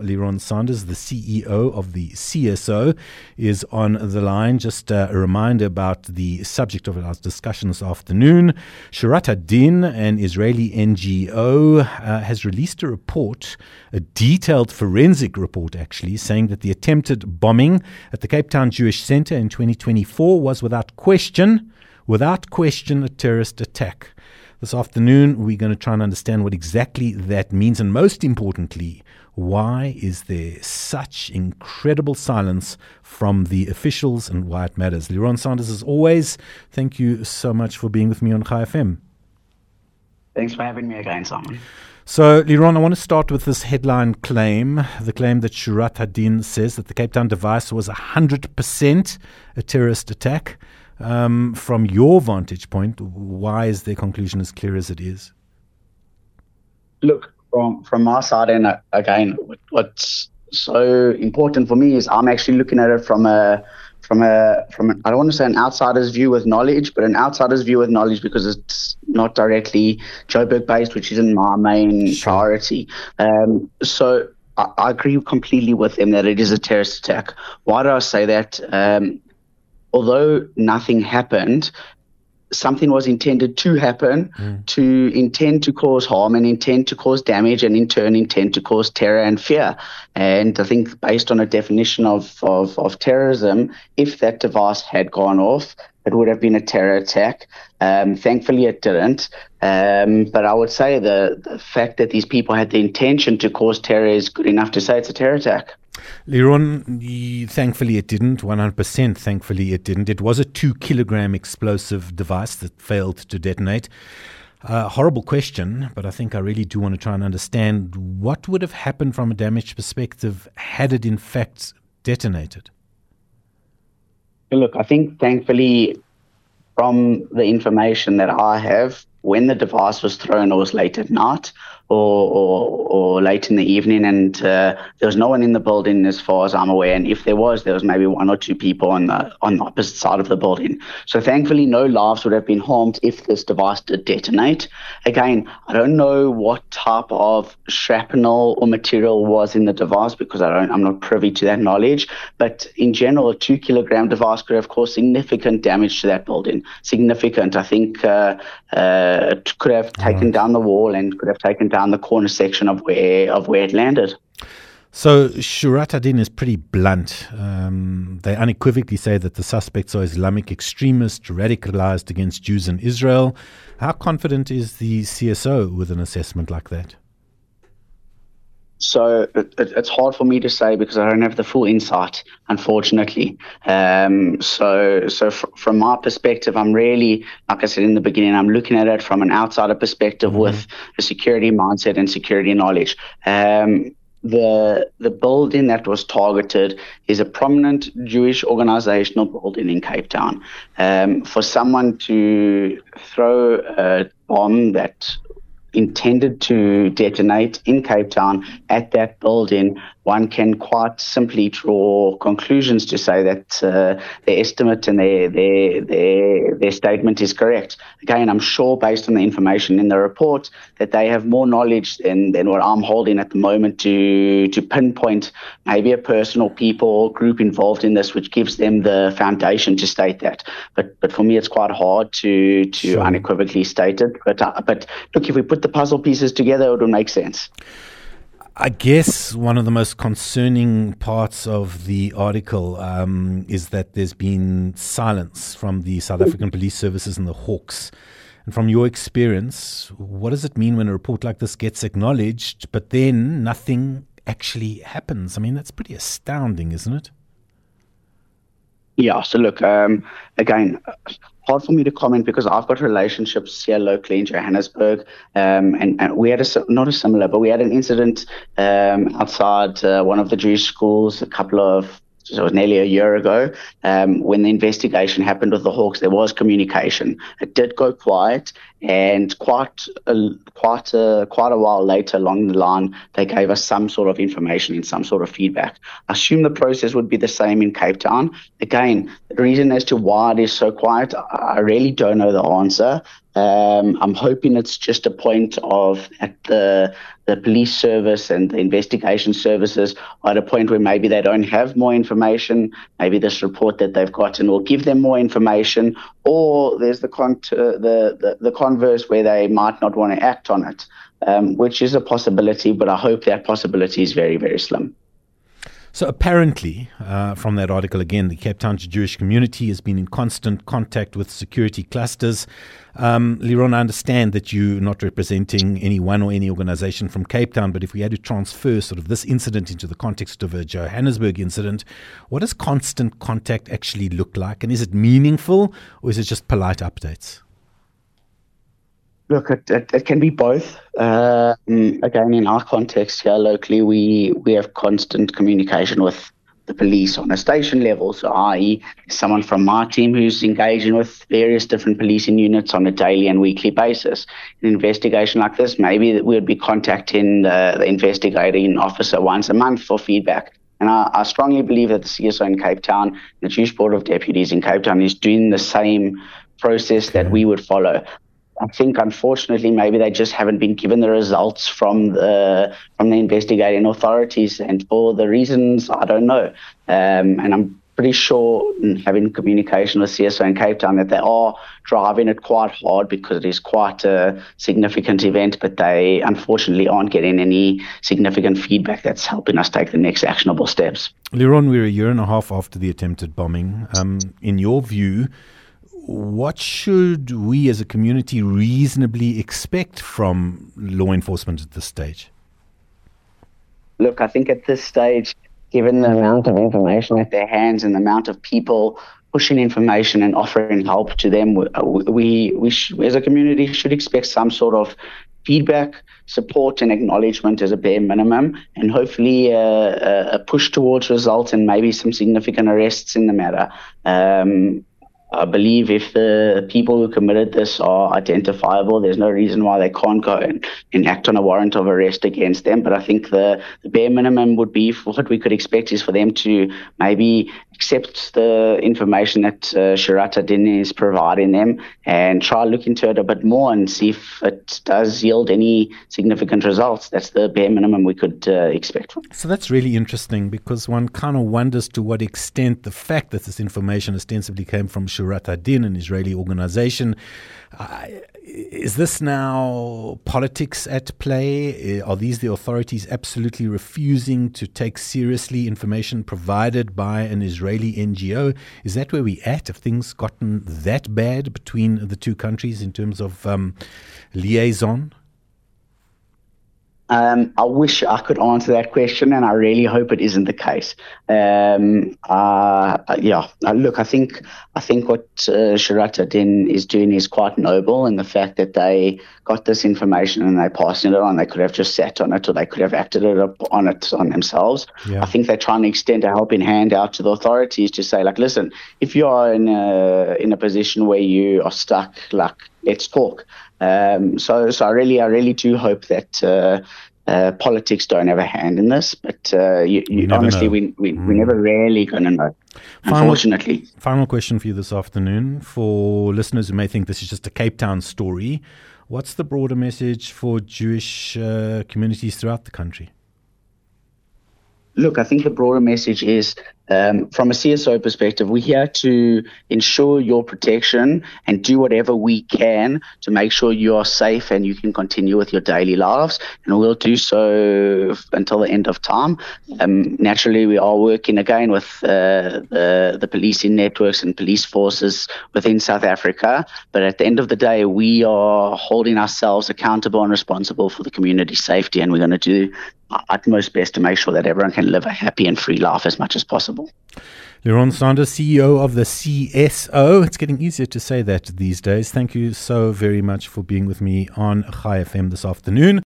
Leron Sanders, the CEO of the CSO, is on the line. Just a reminder about the subject of our discussion this afternoon. Shorat Hadin, an Israeli NGO, has released a report, a detailed forensic report actually, saying that the attempted bombing at the Cape Town Jewish Centre in 2024 was without question, a terrorist attack. This afternoon, we're going to try and understand what exactly that means, and most importantly, why is there such incredible silence from the officials and why it matters. Leron Sanders, as always, thank you so much for being with me on Chai FM. Thanks for having me again, Simon. So, Leron, I want to start with this headline claim, the claim that Shorat Hadin says that the Cape Town device was 100% a terrorist attack. From your vantage point, why is their conclusion as clear as it is? Look, from my side, and again, what's so important for me is I'm actually looking at it from an I don't want to say an outsider's view with knowledge, but an outsider's view with knowledge because it's not directly Joburg based, which isn't my main priority. So I agree completely with him that it is a terrorist attack. Why do I say that? Although nothing happened, something was intended to happen, to intend to cause harm and intend to cause damage, and in turn intend to cause terror and fear. And I think based on a definition of terrorism, if that device had gone off, it would have been a terror attack. Thankfully, it didn't. But I would say the fact that these people had the intention to cause terror is good enough to say it's a terror attack. Leron, thankfully it didn't, 100% thankfully it didn't. It was a 2-kilogram explosive device that failed to detonate. Horrible question, but I think I really do want to try and understand what would have happened from a damage perspective had it in fact detonated. Look, I think thankfully from the information that I have, when the device was thrown, it was late at night or late in the evening, and there was no one in the building as far as I'm aware. And if there was maybe one or two people on the opposite side of the building. So thankfully, no lives would have been harmed if this device did detonate. Again, I don't know what type of shrapnel or material was in the device because I'm not privy to that knowledge. But in general, a 2-kilogram device could have caused significant damage to that building. Significant. I think it could have taken down the wall and could have taken down the corner section of where it landed. So Shorat Hadin is pretty blunt. They unequivocally say that the suspects are Islamic extremists radicalized against Jews in Israel. How confident is the CSO with an assessment like that? So it's hard for me to say because I don't have the full insight, unfortunately. So from my perspective, I'm really, like I said in the beginning, I'm looking at it from an outsider perspective with a security mindset and security knowledge. The building that was targeted is a prominent Jewish organizational building in Cape Town. For someone to throw a bomb that intended to detonate in Cape Town at that building, one can quite simply draw conclusions to say that their estimate and their statement is correct. Again, I'm sure based on the information in the report that they have more knowledge than what I'm holding at the moment to pinpoint maybe a person or people or group involved in this, which gives them the foundation to state that. But for me, it's quite hard to unequivocally state it. But look, if we put the puzzle pieces together, it will make sense. I guess one of the most concerning parts of the article is that there's been silence from the South African Police Services and the Hawks. And from your experience, what does it mean when a report like this gets acknowledged, but then nothing actually happens? I mean, that's pretty astounding, isn't it? Yeah, so look, again, hard for me to comment because I've got relationships here locally in Johannesburg, and we had we had an incident outside one of the Jewish schools it was nearly a year ago. When the investigation happened with the Hawks, there was communication. It did go quiet, and quite a while later along the line, they gave us some sort of information and some sort of feedback. I assume the process would be the same in Cape Town. Again, the reason as to why it is so quiet, I really don't know the answer. I'm hoping it's just a point of at the police service and the investigation services are at a point where maybe they don't have more information. Maybe this report that they've gotten will give them more information, or there's the converse where they might not want to act on it, which is a possibility, but I hope that possibility is very, very slim. So apparently, from that article again, the Cape Town Jewish community has been in constant contact with security clusters. Liron, I understand that you're not representing anyone or any organization from Cape Town, but if we had to transfer sort of this incident into the context of a Johannesburg incident, what does constant contact actually look like? And is it meaningful, or is it just polite updates? Look, it can be both. Again, in our context here locally, we have constant communication with the police on a station level. So, i.e., someone from my team who's engaging with various different policing units on a daily and weekly basis. An investigation like this, maybe we would be contacting the investigating officer once a month for feedback. And I strongly believe that the CSO in Cape Town, the Jewish Board of Deputies in Cape Town, is doing the same process that we would follow. I think, unfortunately, maybe they just haven't been given the results from the investigating authorities, and for the reasons I don't know. And I'm pretty sure, having communication with CSO in Cape Town, that they are driving it quite hard because it is quite a significant event, but they unfortunately aren't getting any significant feedback that's helping us take the next actionable steps. Liron, we're a year and a half after the attempted bombing. In your view, what should we as a community reasonably expect from law enforcement at this stage? Look, I think at this stage, given the amount of information at their hands and the amount of people pushing information and offering help to them, we as a community should expect some sort of feedback, support and acknowledgement as a bare minimum, and hopefully a push towards results and maybe some significant arrests in the matter. I believe if the people who committed this are identifiable, there's no reason why they can't go and act on a warrant of arrest against them. But I think the bare minimum would be, for what we could expect, is for them to maybe accept the information that Shirata Din is providing them and try to look into it a bit more and see if it does yield any significant results. That's the bare minimum we could expect. So that's really interesting, because one kind of wonders to what extent the fact that this information ostensibly came from Shirata Din, an Israeli organization, is this now politics at play? Are these the authorities absolutely refusing to take seriously information provided by an Israeli NGO? Is that where we're at? Have things gotten that bad between the two countries in terms of liaison? I wish I could answer that question, and I really hope it isn't the case. Look, I think what Shirata Din is doing is quite noble, in the fact that they got this information and they passed it on. They could have just sat on it, or they could have acted on it on themselves. Yeah. I think they're trying to extend a helping hand out to the authorities to say, like, listen, if you are in a position where you are stuck, like, let's talk. So I really do hope that politics don't have a hand in this, but honestly, we're never really going to know, unfortunately. Final question for you this afternoon. For listeners who may think this is just a Cape Town story, what's the broader message for Jewish communities throughout the country? Look, I think the broader message is, from a CSO perspective, we're here to ensure your protection and do whatever we can to make sure you are safe and you can continue with your daily lives. And we'll do so until the end of time. Naturally, we are working again with the policing networks and police forces within South Africa. But at the end of the day, we are holding ourselves accountable and responsible for the community safety. And we're going to do our utmost best to make sure that everyone can live a happy and free life as much as possible. Liron Sanders, CEO of the CSO. It's getting easier to say that these days. Thank you so very much for being with me on Chai FM this afternoon.